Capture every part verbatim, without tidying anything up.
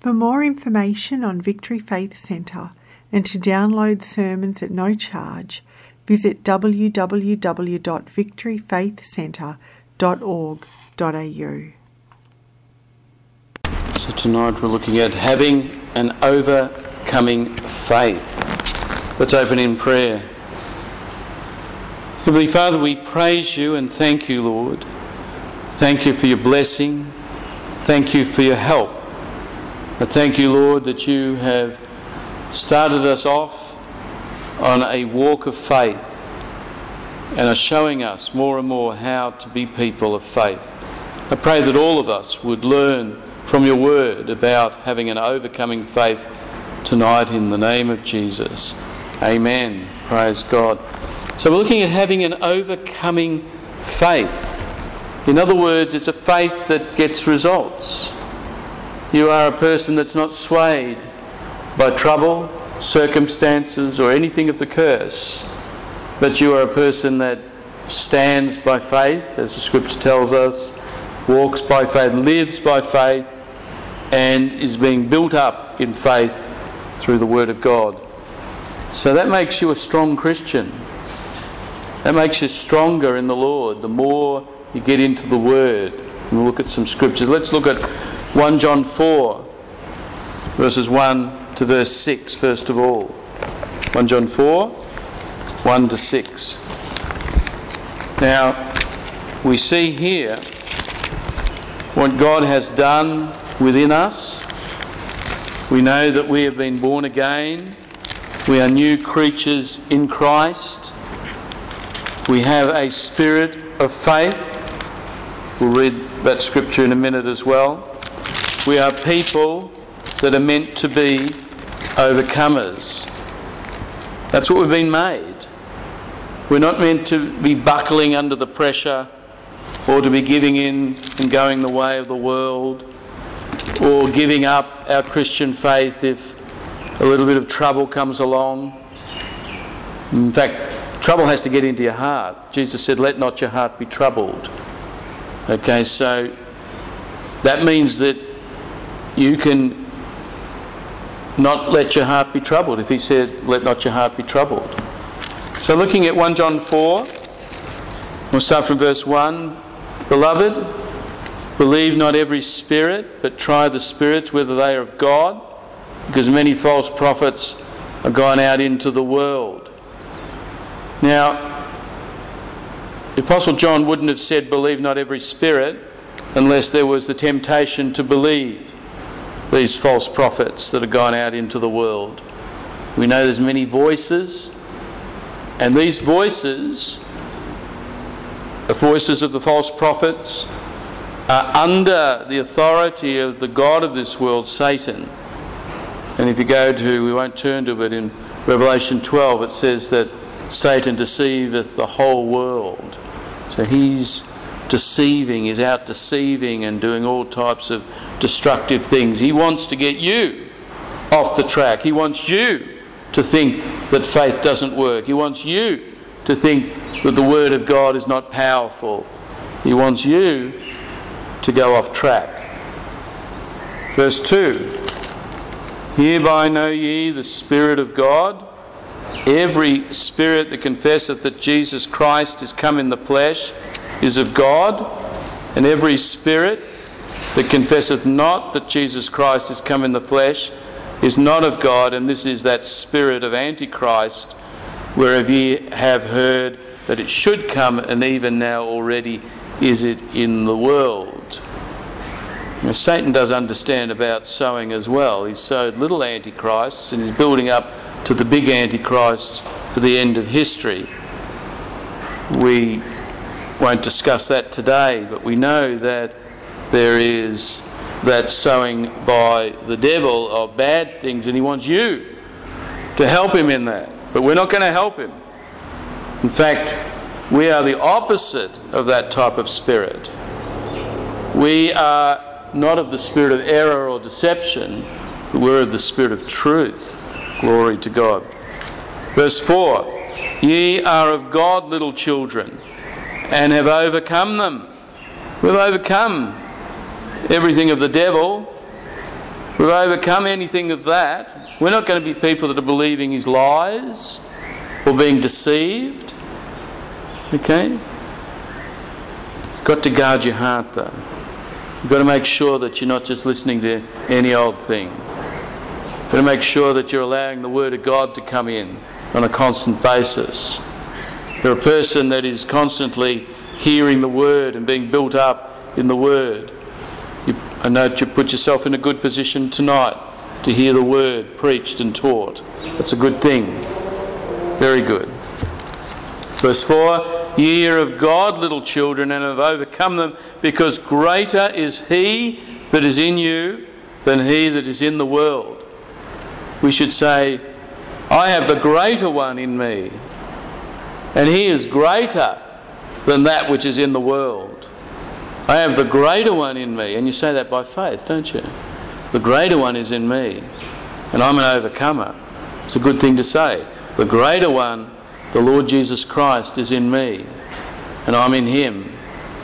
For more information on Victory Faith Centre and to download sermons at no charge, visit w w w dot victory faith centre dot org dot a u. So tonight we're looking at having an overcoming faith. Let's open in prayer. Heavenly Father, we praise you and thank you, Lord. Thank you for your blessing. Thank you for your help. I thank you, Lord, that you have started us off on a walk of faith and are showing us more and more how to be people of faith. I pray that all of us would learn from your word about having an overcoming faith tonight in the name of Jesus. Amen. Praise God. So we're looking at having an overcoming faith. In other words, it's a faith that gets results. You are a person that's not swayed by trouble, circumstances, or anything of the curse, but you are a person that stands by faith, as the scripture tells us, walks by faith, lives by faith, and is being built up in faith through the Word of God. So that makes you a strong Christian. That makes you stronger in the Lord the more you get into the Word. And we'll look at some scriptures. Let's look at First John four, verses one to verse six, first of all. First John four, one to six. Now, we see here what God has done within us. We know that we have been born again. We are new creatures in Christ. We have a spirit of faith. We'll read that scripture in a minute as well. We are people that are meant to be overcomers. That's what we've been made. We're not meant to be buckling under the pressure or to be giving in and going the way of the world or giving up our Christian faith if a little bit of trouble comes along. In fact, trouble has to get into your heart. Jesus said, "Let not your heart be troubled." Okay, so that means that you can not let your heart be troubled if he says, "Let not your heart be troubled." So looking at First John four, we'll start from verse one. Beloved, believe not every spirit, but try the spirits whether they are of God, because many false prophets are gone out into the world. Now, the Apostle John wouldn't have said believe not every spirit unless there was the temptation to believe these false prophets that have gone out into the world. We know there's many voices, and these voices, the voices of the false prophets, are under the authority of the god of this world, Satan. And if you go to, we won't turn to it, but in Revelation twelve it says that Satan deceiveth the whole world. So he's deceiving, he's out deceiving and doing all types of destructive things. He wants to get you off the track. He wants you to think that faith doesn't work. He wants you to think that the Word of God is not powerful. He wants you to go off track. Verse two. Hereby know ye the Spirit of God. Every spirit that confesseth that Jesus Christ is come in the flesh is of God, and every spirit that confesseth not that Jesus Christ is come in the flesh is not of God, and this is that spirit of Antichrist, whereof ye have heard that it should come, and even now already is it in the world. Now, Satan does understand about sowing as well. He's sowed little antichrists and he's building up to the big antichrist for the end of history. We won't discuss that today, but we know that there is that sowing by the devil of bad things, and he wants you to help him in that. But we're not going to help him. In fact, we are the opposite of that type of spirit. We are not of the spirit of error or deception, but we're of the spirit of truth. Glory to God. Verse four. Ye are of God, little children, and have overcome them. We've overcome everything of the devil. We've overcome anything of that. We're not going to be people that are believing his lies or being deceived. Okay? You've got to guard your heart though. You've got to make sure that you're not just listening to any old thing. You've got to make sure that you're allowing the Word of God to come in on a constant basis. You're a person that is constantly hearing the Word and being built up in the Word. You, I note you put yourself in a good position tonight to hear the Word preached and taught. That's a good thing. Very good. Verse four, ye are of God, little children, and have overcome them, because greater is he that is in you than he that is in the world. We should say, I have the greater one in me, and he is greater than that which is in the world. I have the greater one in me, and you say that by faith, don't you? The greater one is in me, and I'm an overcomer. It's a good thing to say. The greater one, the Lord Jesus Christ, is in me, and I'm in him.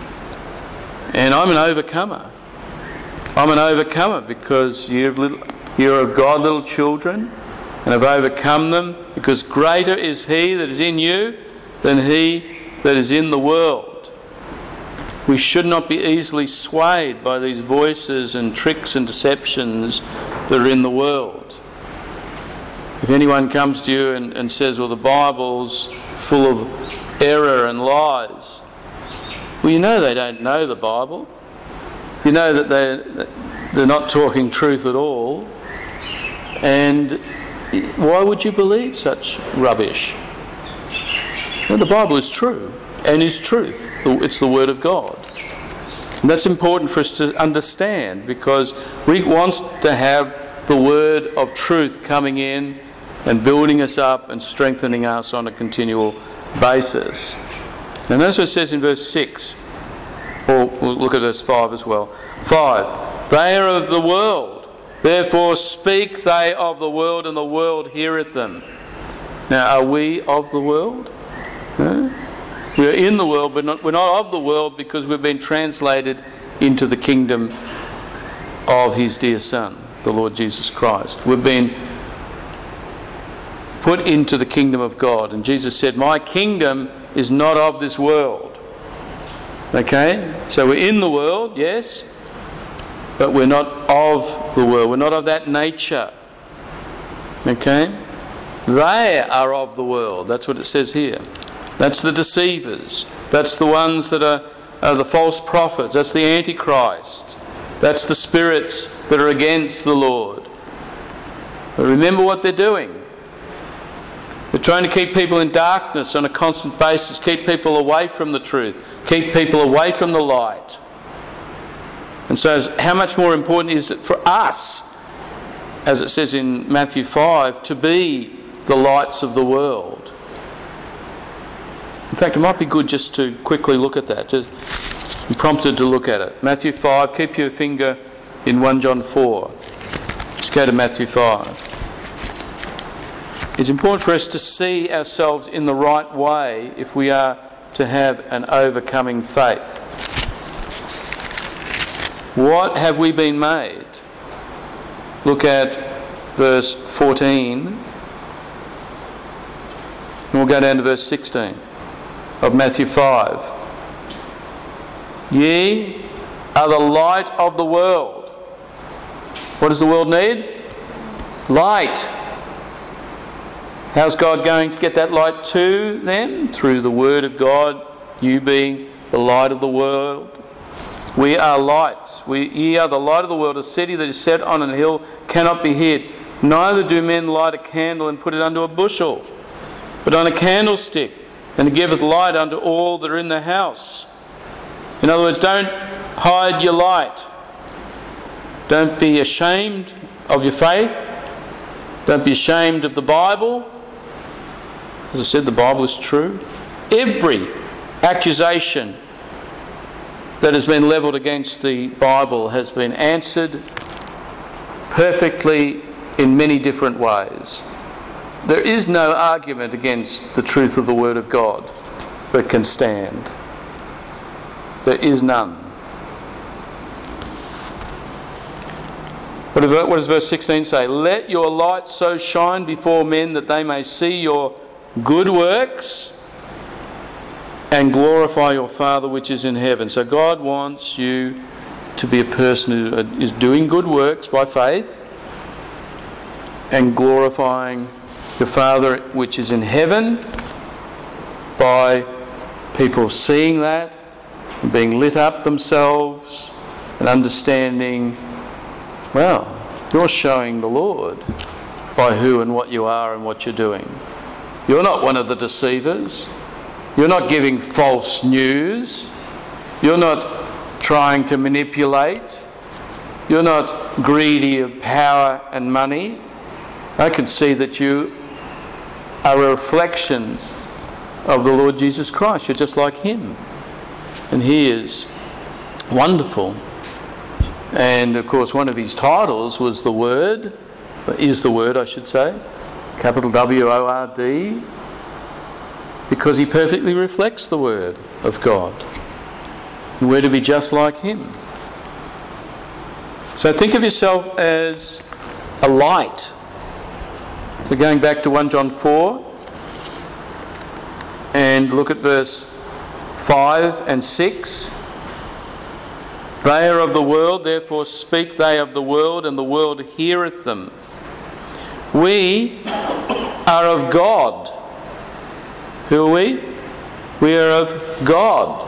And I'm an overcomer. I'm an overcomer because you're, little, you're of God, little children, and have overcome them, because greater is he that is in you than he that is in the world. We should not be easily swayed by these voices and tricks and deceptions that are in the world. If anyone comes to you and, and says, well, the Bible's full of error and lies, well, you know they don't know the Bible. You know that they're, they're not talking truth at all. And why would you believe such rubbish? Well, the Bible is true and is truth. It's the Word of God. And that's important for us to understand, because we want to have the Word of truth coming in and building us up and strengthening us on a continual basis. And that's what it says in verse six. Or we'll look at verse five as well. five. They are of the world, therefore speak they of the world, and the world heareth them. Now, are we of the world? No? We are in the world, but not, we're not of the world, because we've been translated into the kingdom of his dear Son, the Lord Jesus Christ. We've been put into the kingdom of God. And Jesus said, my kingdom is not of this world. Okay? So we're in the world, yes, but we're not of the world. We're not of that nature. Okay? They are of the world. That's what it says here. That's the deceivers. That's the ones that are, are the false prophets. That's the Antichrist. That's the spirits that are against the Lord. But remember what they're doing. They're trying to keep people in darkness on a constant basis, keep people away from the truth, keep people away from the light. And so how much more important is it for us, as it says in Matthew five, to be the lights of the world? In fact, it might be good just to quickly look at that. Just, I'm prompted to look at it. Matthew five, keep your finger in First John four. Let's go to Matthew five. It's important for us to see ourselves in the right way if we are to have an overcoming faith. What have we been made? Look at verse fourteen. And we'll go down to verse sixteen of Matthew five. Ye are the light of the world. What does the world need? Light. How's God going to get that light to them? Through the Word of God, you being the light of the world. We are lights. We, ye are the light of the world. A city that is set on an hill cannot be hid. Neither do men light a candle and put it under a bushel, but on a candlestick, and it giveth light unto all that are in the house. In other words, don't hide your light. Don't be ashamed of your faith. Don't be ashamed of the Bible. As I said, the Bible is true. Every accusation that has been levelled against the Bible has been answered perfectly in many different ways. There is no argument against the truth of the Word of God that can stand. There is none. What does verse sixteen say? Let your light so shine before men that they may see your good works and glorify your Father which is in heaven. So God wants you to be a person who is doing good works by faith and glorifying your Father which is in heaven by people seeing that and being lit up themselves and understanding, well, you're showing the Lord by who and what you are and what you're doing. You're not one of the deceivers. You're not giving false news. You're not trying to manipulate. You're not greedy of power and money. I can see that you are a reflection of the Lord Jesus Christ. You're just like Him. And He is wonderful. And of course one of His titles was the Word, is the Word I should say, capital W O R D, because He perfectly reflects the Word of God. And we're to be just like Him. So think of yourself as a light. So going back to First John four, and look at verse five and six. They are of the world, therefore speak they of the world, and the world heareth them. We are of God. Who are we? We are of God.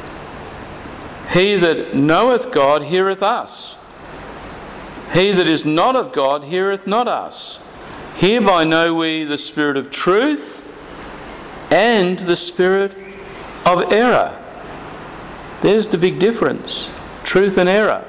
He that knoweth God heareth us. He that is not of God heareth not us. Hereby know we the spirit of truth and the spirit of error. There's the big difference. Truth and error.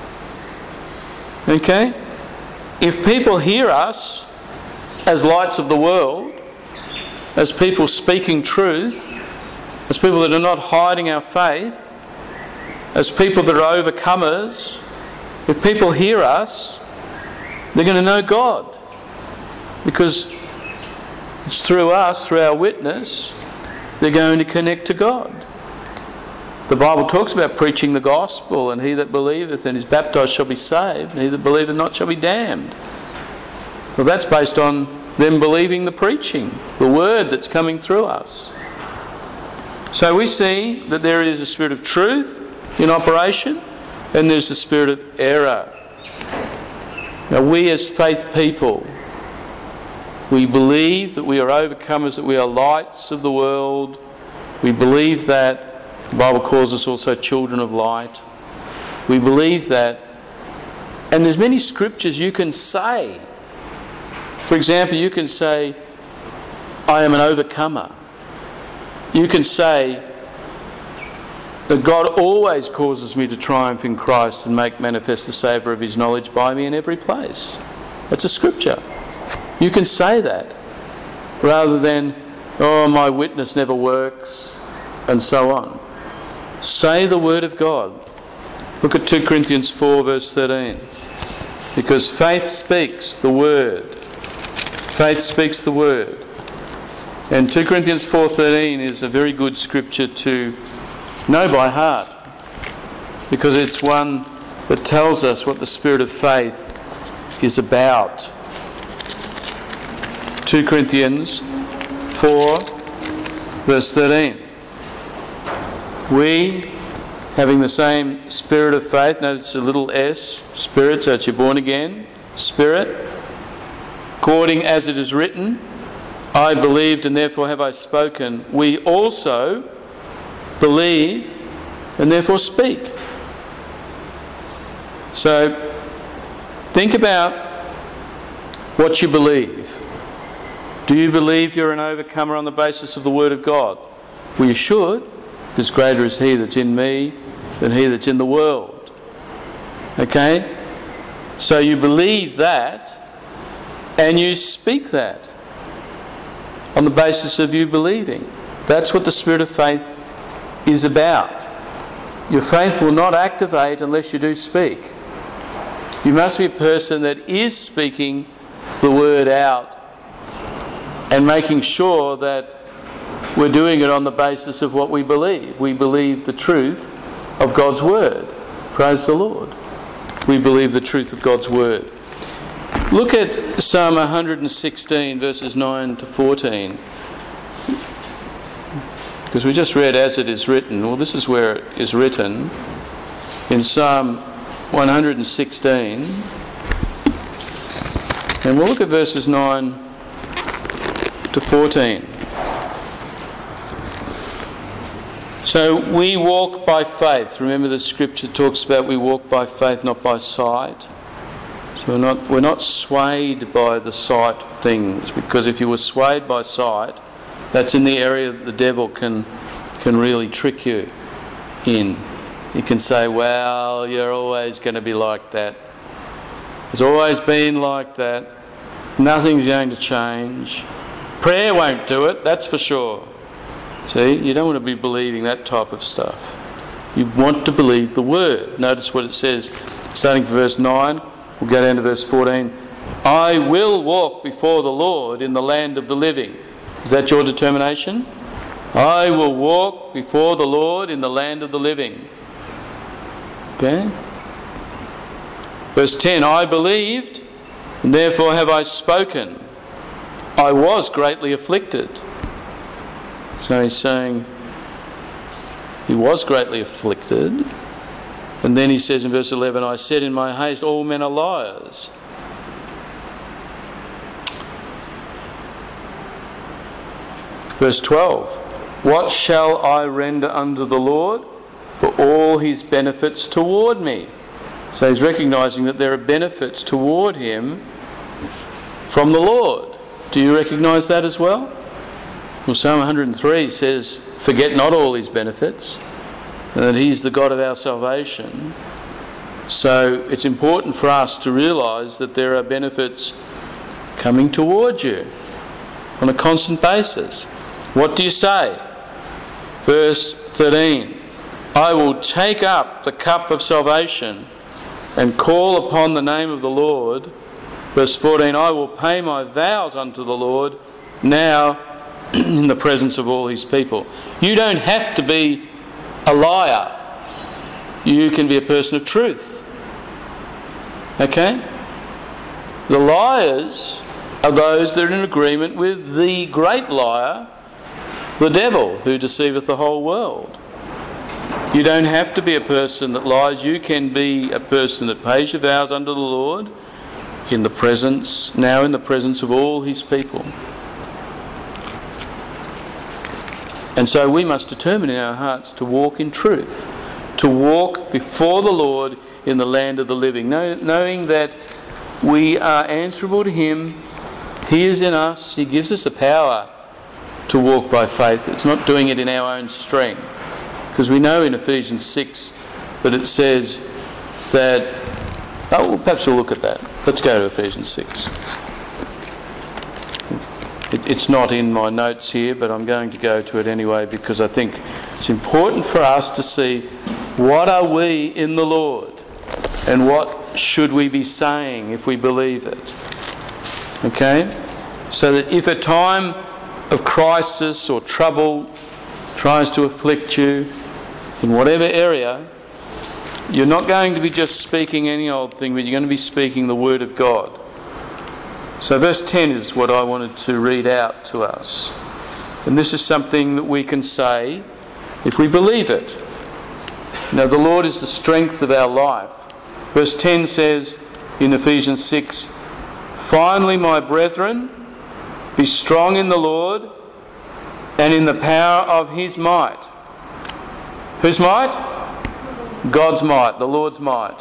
Okay? If people hear us as lights of the world, as people speaking truth, as people that are not hiding our faith, as people that are overcomers, if people hear us, they're going to know God. Because it's through us, through our witness, they're going to connect to God. The Bible talks about preaching the gospel, and he that believeth and is baptized shall be saved, and he that believeth not shall be damned. Well, that's based on them believing the preaching, the word that's coming through us. So we see that there is a spirit of truth in operation, and there's the spirit of error. Now we as faith people, we believe that we are overcomers, that we are lights of the world. We believe that. The Bible calls us also children of light. We believe that. And there's many scriptures you can say. For example, you can say, I am an overcomer. You can say that God always causes me to triumph in Christ and make manifest the savour of His knowledge by me in every place. That's a scripture. You can say that rather than, oh, my witness never works, and so on. Say the word of God. Look at Second Corinthians four verse thirteen. Because faith speaks the word. Faith speaks the word. And Second Corinthians four thirteen is a very good scripture to know by heart, because it's one that tells us what the spirit of faith is about. Second Corinthians four verse thirteen. We, having the same spirit of faith, notice a little s, spirit, so it's your born again, spirit, according as it is written, I believed and therefore have I spoken. We also believe and therefore speak. So, think about what you believe. Do you believe you're an overcomer on the basis of the Word of God? Well, you should, because greater is He that's in me than he that's in the world. Okay? So you believe that and you speak that on the basis of you believing. That's what the spirit of faith is about. Your faith will not activate unless you do speak. You must be a person that is speaking the word out and making sure that we're doing it on the basis of what we believe. We believe the truth of God's word. Praise the Lord. we believe the truth of God's word. Look at Psalm one hundred sixteen, verses nine to fourteen. Because we just read as it is written. Well, this is where it is written. In Psalm one hundred sixteen. And we'll look at verses nine to fourteen. So we walk by faith. Remember, the scripture talks about we walk by faith, not by sight. So we're not, we're not swayed by the sight things, because if you were swayed by sight, that's in the area that the devil can can really trick you in. He can say, well, you're always going to be like that. It's always been like that. Nothing's going to change. Prayer won't do it, that's for sure. See, you don't want to be believing that type of stuff. You want to believe the word. Notice what it says, starting from verse nine. We'll go down to verse fourteen. I will walk before the Lord in the land of the living. Is that your determination? I will walk before the Lord in the land of the living. Okay? Verse ten. I believed, and therefore have I spoken. I was greatly afflicted. So he's saying he was greatly afflicted. And then he says in verse eleven, I said in my haste, all men are liars. Verse twelve, what shall I render unto the Lord for all his benefits toward me? So he's recognising that there are benefits toward him from the Lord. Do you recognise that as well? Well, Psalm one hundred three says, forget not all his benefits, and that he's the God of our salvation. So it's important for us to realise that there are benefits coming towards you on a constant basis. What do you say? Verse thirteen, I will take up the cup of salvation and call upon the name of the Lord. Verse fourteen, I will pay my vows unto the Lord now in the presence of all his people. You don't have to be a liar. You can be a person of truth. Okay? The liars are those that are in agreement with the great liar, the devil, who deceiveth the whole world. You don't have to be a person that lies. You can be a person that pays your vows unto the Lord in the presence, now in the presence of all his people. And so we must determine in our hearts to walk in truth, to walk before the Lord in the land of the living, knowing that we are answerable to him. He is in us. He gives us the power to walk by faith. It's not doing it in our own strength, because we know in Ephesians six that it says that, oh, well, perhaps we'll look at that. Let's go to Ephesians six. It, it's not in my notes here, but I'm going to go to it anyway, because I think it's important for us to see what are we in the Lord and what should we be saying if we believe it. Okay? So that if a time of crisis or trouble tries to afflict you in whatever area, you're not going to be just speaking any old thing, but you're going to be speaking the word of God. So verse ten is what I wanted to read out to us. And this is something that we can say if we believe it. Now, the Lord is the strength of our life. Verse ten says in Ephesians six, finally, my brethren, be strong in the Lord and in the power of his might. Whose might? God's might, the Lord's might.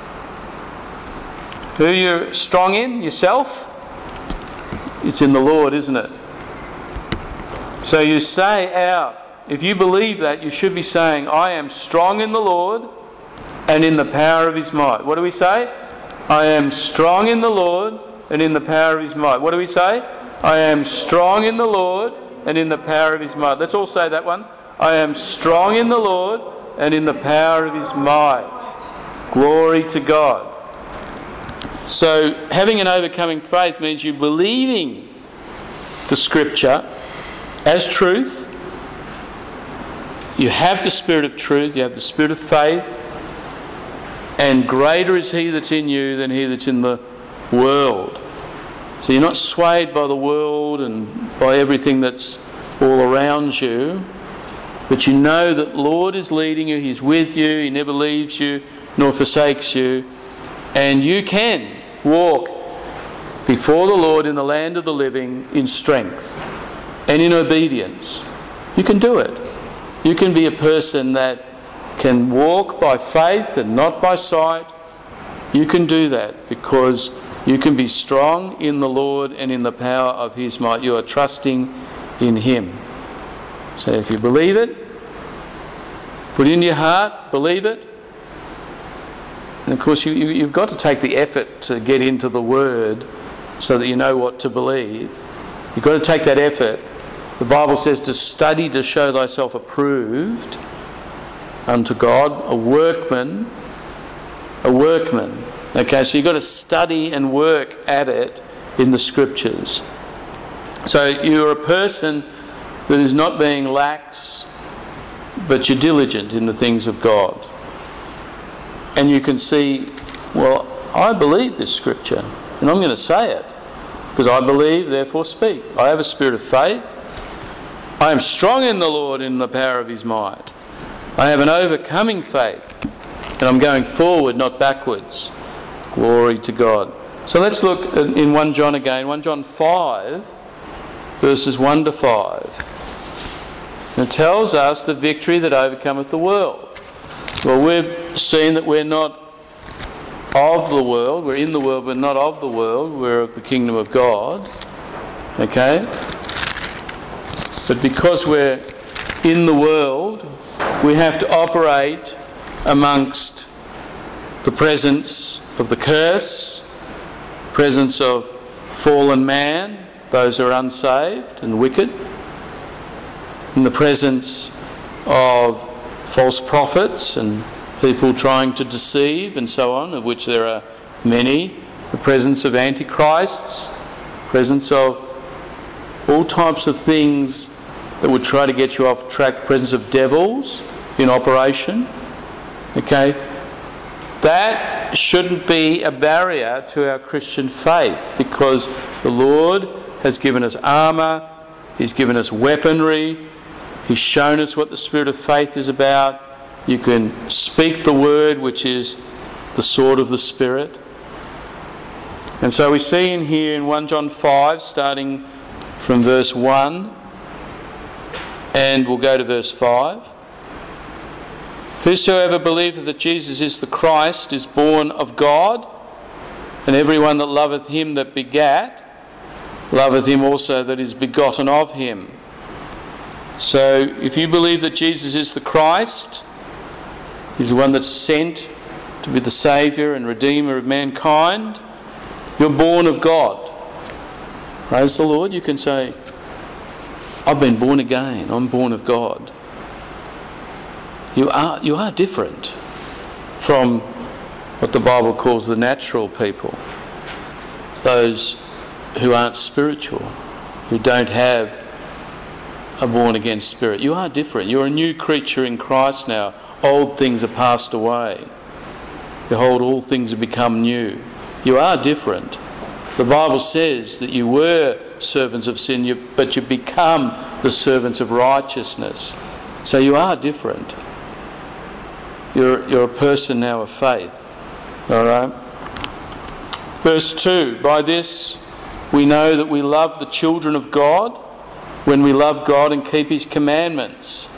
Who you're strong in? Yourself? It's in the Lord, isn't it? So you say out, if you believe that, you should be saying, I am strong in the Lord and in the power of his might. What do we say? I am strong in the Lord and in the power of his might. What do we say? I am strong in the Lord and in the power of his might. Let's all say that one. I am strong in the Lord and in the power of his might. Glory to God. So having an overcoming faith means you believing the scripture as truth. You have the spirit of truth, you have the spirit of faith, And greater is he that's in you than he that's in the world. So you're not swayed by the world and by everything that's all around you, but you know that Lord is leading you, he's with you, he never leaves you nor forsakes you, and you can walk before the Lord in the land of the living in strength and in obedience. You can do it. You can be a person that can walk by faith and not by sight. You can do that because you can be strong in the Lord and in the power of his might. You are trusting in him. So if you believe it, put it in your heart, believe it. And of course you, you, you've got to take the effort to get into the Word so that you know what to believe. You've got to take that effort. The Bible says to study to show thyself approved unto God, a workman, a workman. Okay, so you've got to study and work at it in the Scriptures. So you're a person that is not being lax, but you're diligent in the things of God. And you can see, well, I believe this Scripture, and I'm going to say it, because I believe, therefore speak. I have a spirit of faith. I am strong in the Lord in the power of his might. I have an overcoming faith, and I'm going forward, not backwards. Glory to God. So let's look in First John again, First John five, verses one to five. And it tells us the victory that overcometh the world. Well, we've seen that we're not of the world. We're in the world, but not of the world. We're of the kingdom of God. Okay? But because we're in the world, we have to operate amongst the presence of the curse, presence of fallen man, those who are unsaved and wicked, in the presence of false prophets and people trying to deceive and so on, of which there are many, the presence of antichrists, presence of all types of things that would try to get you off track, the presence of devils in operation. Okay? That shouldn't be a barrier to our Christian faith, because the Lord has given us armour, he's given us weaponry, he's shown us what the spirit of faith is about. You can speak the word, which is the sword of the Spirit. And so we see in here in First John five, starting from verse one, and we'll go to verse five. Whosoever believeth that Jesus is the Christ is born of God, and everyone that loveth him that begat, loveth him also that is begotten of him. So if you believe that Jesus is the Christ, he's the one that's sent to be the Saviour and Redeemer of mankind, you're born of God. Praise the Lord. You can say, I've been born again, I'm born of God. You are, you are different from what the Bible calls the natural people, those who aren't spiritual, who don't have a born-again spirit. You are different. You're a new creature in Christ now. Old things are passed away. Behold, all things have become new. You are different. The Bible says that you were servants of sin, but you become the servants of righteousness. So you are different. You're, you're a person now of faith. All right? Verse two, by this we know that we love the children of God, when we love God and keep his commandments.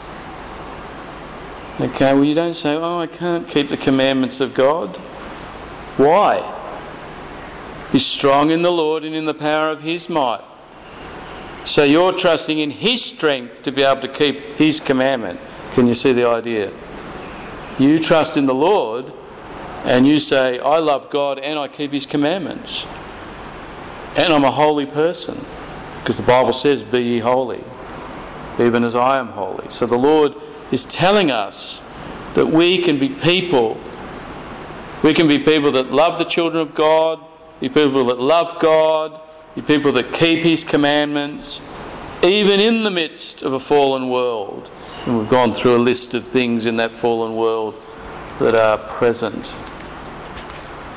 Okay, well you don't say, oh, I can't keep the commandments of God. Why? Be strong in the Lord and in the power of his might. So you're trusting in his strength to be able to keep his commandment. Can you see the idea? You trust in the Lord and you say, I love God and I keep his commandments. And I'm a holy person. Because the Bible says, be ye holy, even as I am holy. So the Lord is telling us that we can be people. We can be people that love the children of God, be people that love God, be people that keep his commandments, even in the midst of a fallen world. And we've gone through a list of things in that fallen world that are present.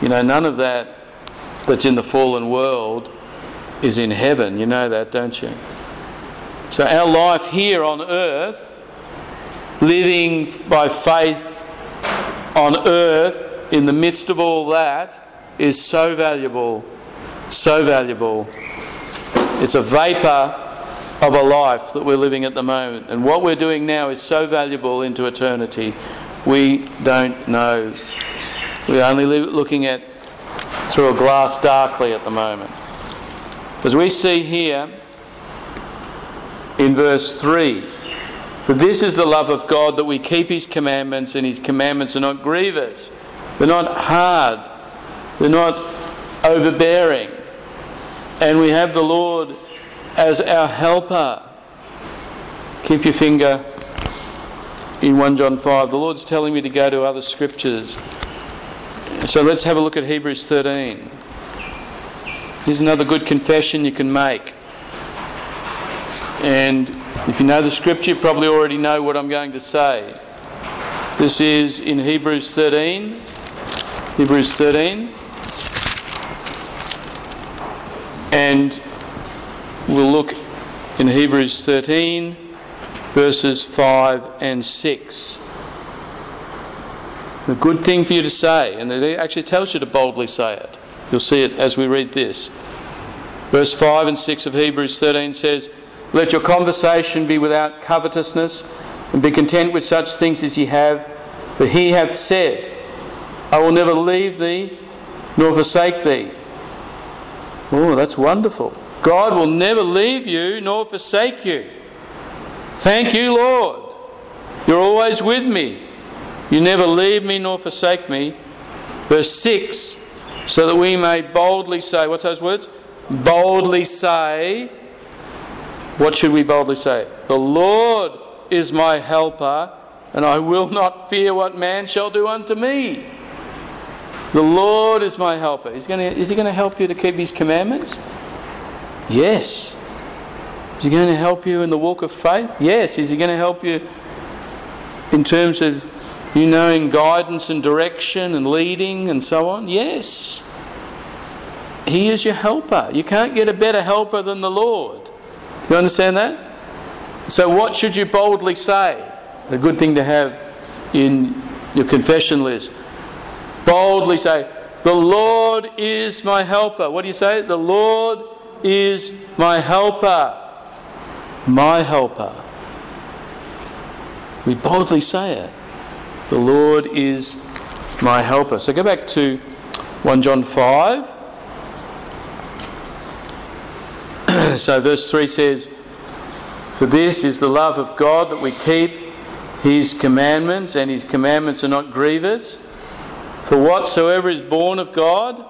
You know, none of that that's in the fallen world is in heaven. You know that, don't you? So our life here on earth, living by faith on earth in the midst of all that, is so valuable, so valuable. It's a vapour of a life that we're living at the moment. And what we're doing now is so valuable into eternity. We don't know. We're only looking at through a glass darkly at the moment. As we see here in verse three, for this is the love of God, that we keep his commandments, and his commandments are not grievous. They're not hard. They're not overbearing. And we have the Lord as our helper. Keep your finger in First John five. The Lord's telling me to go to other scriptures. So let's have a look at Hebrews thirteen. Here's another good confession you can make. And if you know the scripture, you probably already know what I'm going to say. This is in Hebrews thirteen. Hebrews thirteen. And we'll look in Hebrews thirteen, verses five and six. A good thing for you to say, and it actually tells you to boldly say it. You'll see it as we read this. Verse five and six of Hebrews thirteen says, let your conversation be without covetousness, and be content with such things as ye have, for he hath said, I will never leave thee, nor forsake thee. Oh, that's wonderful. God will never leave you, nor forsake you. Thank you, Lord. You're always with me. You never leave me nor forsake me. Verse six, so that we may boldly say, what's those words? Boldly say, what should we boldly say? The Lord is my helper, and I will not fear what man shall do unto me. The Lord is my helper. He's going to, is he going to help you to keep his commandments? Yes. Is he going to help you in the walk of faith? Yes. Is he going to help you in terms of you knowing guidance and direction and leading and so on? Yes. He is your helper. You can't get a better helper than the Lord. Do you understand that? So what should you boldly say? A good thing to have in your confession list. Boldly say, the Lord is my helper. What do you say? The Lord is my helper. My helper. We boldly say it. The Lord is my helper. So go back to First John five. So verse three says, for this is the love of God, that we keep his commandments, and his commandments are not grievous. For whatsoever is born of God,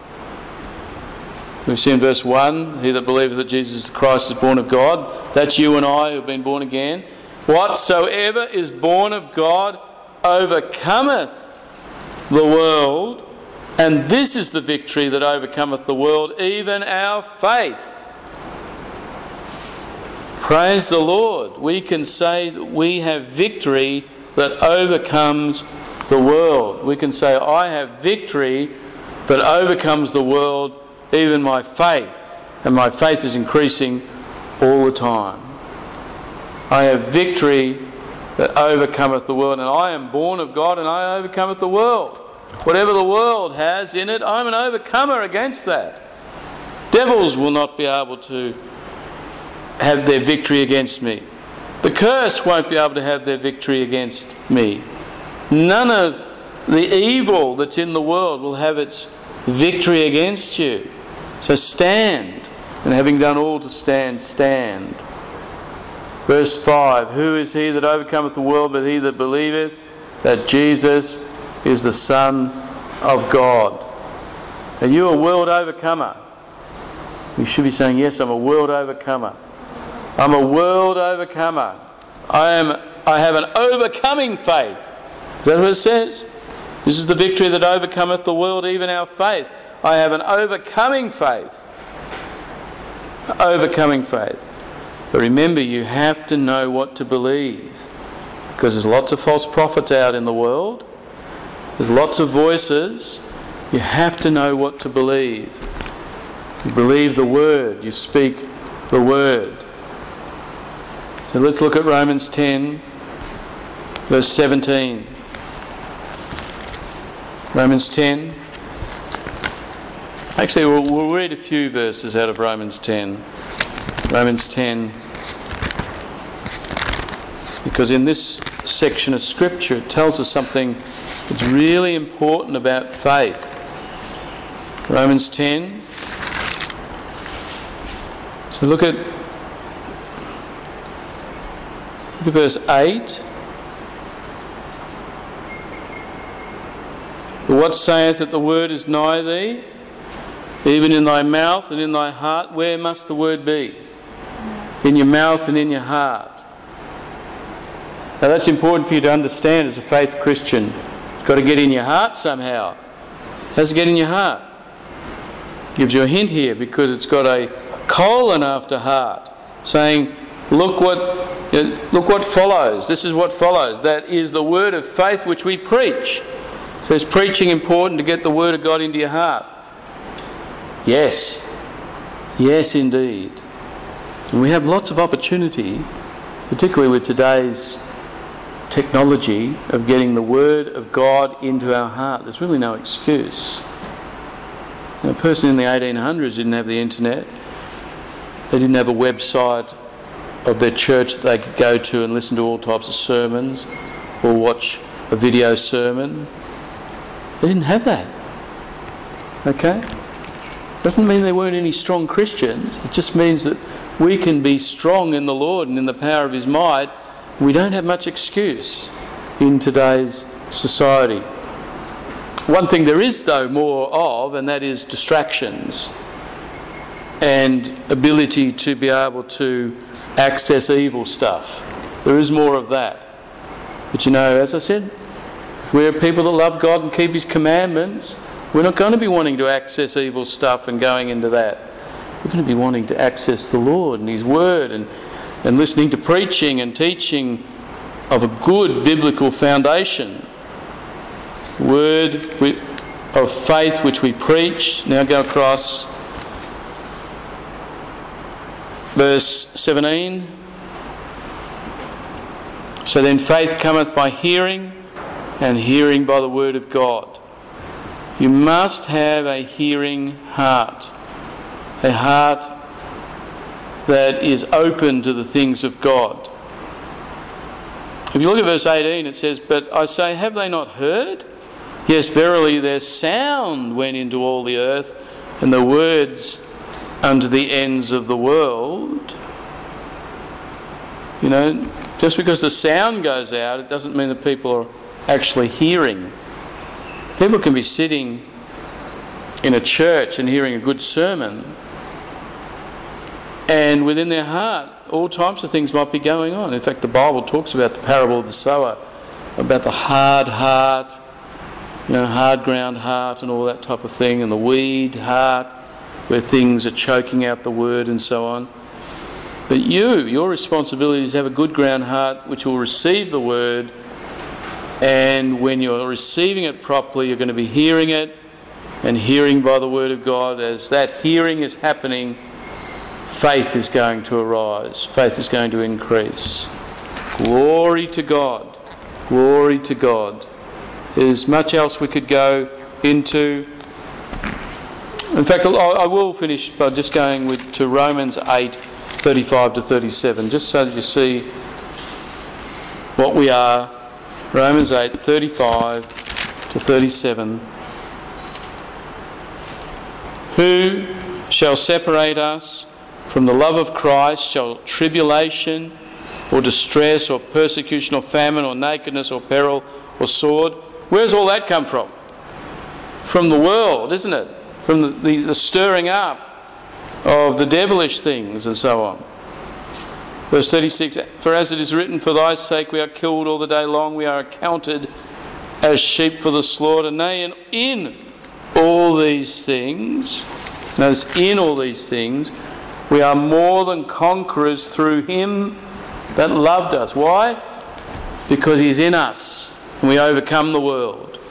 we see in verse one, he that believeth that Jesus Christ is born of God, that's you and I who have been born again. Whatsoever is born of God overcometh the world, and this is the victory that overcometh the world, even our faith. Praise the Lord. We can say that we have victory that overcomes the world. We can say, I have victory that overcomes the world, even my faith. And my faith is increasing all the time. I have victory that overcometh the world, and I am born of God, and I overcometh the world. Whatever the world has in it, I'm an overcomer against that. Devils will not be able to have their victory against me. The curse won't be able to have their victory against me. None of the evil that's in the world will have its victory against you. So stand, and having done all to stand, stand. Verse five, who is he that overcometh the world but he that believeth that Jesus is the Son of God? Are you a world overcomer? You should be saying, yes, I'm a world overcomer. I'm a world overcomer. I am. I have an overcoming faith. Is that what it says? This is the victory that overcometh the world, even our faith. I have an overcoming faith. Overcoming faith. But remember, you have to know what to believe, because there's lots of false prophets out in the world. There's lots of voices. You have to know what to believe. You believe the Word, you speak the Word. So let's look at Romans ten, verse seventeen. Romans ten. Actually, we'll, we'll read a few verses out of Romans ten. Romans ten. Because in this section of Scripture, it tells us something that's really important about faith. Romans ten. So look at, look at verse eight. But what saith that the word is nigh thee, even in thy mouth and in thy heart? Where must the word be? In your mouth and in your heart. Now that's important for you to understand as a faith Christian. It's got to get in your heart somehow. It has to get in your heart. Gives you a hint here because it's got a colon after heart, saying, look what, look what follows. This is what follows. That is the word of faith which we preach. So is preaching important to get the word of God into your heart? Yes. Yes, indeed. And we have lots of opportunity, particularly with today's technology, of getting the word of God into our heart. There's really no excuse. You know, a person in the eighteen hundreds didn't have the internet. They didn't have a website of their church that they could go to and listen to all types of sermons or watch a video sermon. They didn't have that. Okay? Doesn't mean there weren't any strong Christians. It just means that we can be strong in the Lord and in the power of His might. We don't have much excuse in today's society. One thing there is, though, more of, and that is distractions and ability to be able to access evil stuff. There is more of that. But you know, as I said, if we're people that love God and keep His commandments, we're not going to be wanting to access evil stuff and going into that. We're going to be wanting to access the Lord and His Word and, and listening to preaching and teaching of a good biblical foundation. The Word of faith which we preach. Now go across verse seventeen. So then faith cometh by hearing, and hearing by the word of God. You must have a hearing heart, a heart that is open to the things of God. If you look at verse eighteen, it says, but I say, have they not heard? Yes, verily their sound went into all the earth, and the words unto the ends of the world. You know, just because the sound goes out, it doesn't mean that people are actually hearing. People can be sitting in a church and hearing a good sermon, and within their heart all types of things might be going on. In fact, the Bible talks about the parable of the sower, about the hard heart, you know, hard ground heart and all that type of thing, and the weed heart where things are choking out the word and so on. But you, your responsibility is to have a good ground heart which will receive the word, and when you're receiving it properly, you're going to be hearing it and hearing by the word of God. As that hearing is happening, faith is going to arise. Faith is going to increase. Glory to God. Glory to God. There's much else we could go into. In fact, I will finish by just going with to Romans eight, thirty-five to thirty-seven, just so that you see what we are. Romans eight, thirty-five to thirty-seven. Who shall separate us from the love of Christ? Shall tribulation or distress or persecution or famine or nakedness or peril or sword? Where's all that come from? From the world, isn't it? From the, the, the stirring up of the devilish things and so on. Verse thirty-six, for as it is written, for thy sake we are killed all the day long, we are accounted as sheep for the slaughter. Nay, and in all these things, notice, in all these things, we are more than conquerors through him that loved us. Why? Because he's in us and we overcome the world.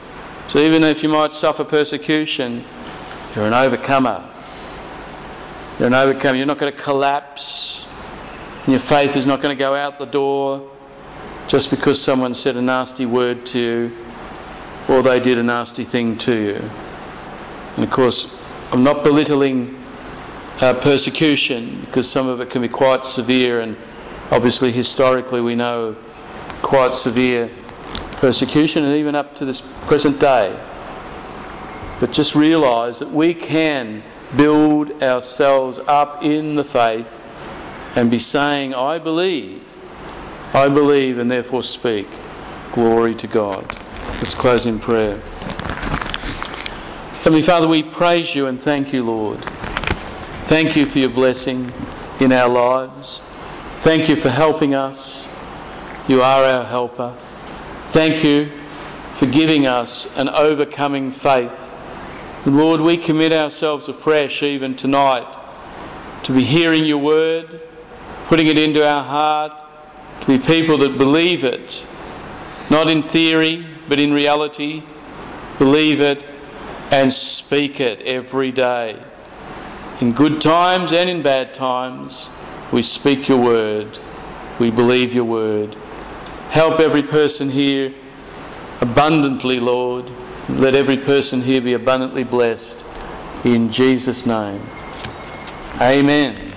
So even if you might suffer persecution, you're an overcomer. You're an overcomer. You're not going to collapse. And your faith is not going to go out the door just because someone said a nasty word to you or they did a nasty thing to you. And of course, I'm not belittling uh, persecution, because some of it can be quite severe, and obviously historically we know quite severe persecution, and even up to this present day. But just realise that we can build ourselves up in the faith and be saying, I believe, I believe, and therefore speak. Glory to God. Let's close in prayer. Heavenly Father, we praise you and thank you, Lord. Thank you for your blessing in our lives. Thank you for helping us. You are our helper. Thank you for giving us an overcoming faith. And Lord, we commit ourselves afresh even tonight to be hearing your word, putting it into our heart, to be people that believe it, not in theory, but in reality. Believe it and speak it every day. In good times and in bad times, we speak your word. We believe your word. Help every person here abundantly, Lord. Let every person here be abundantly blessed. In Jesus' name. Amen.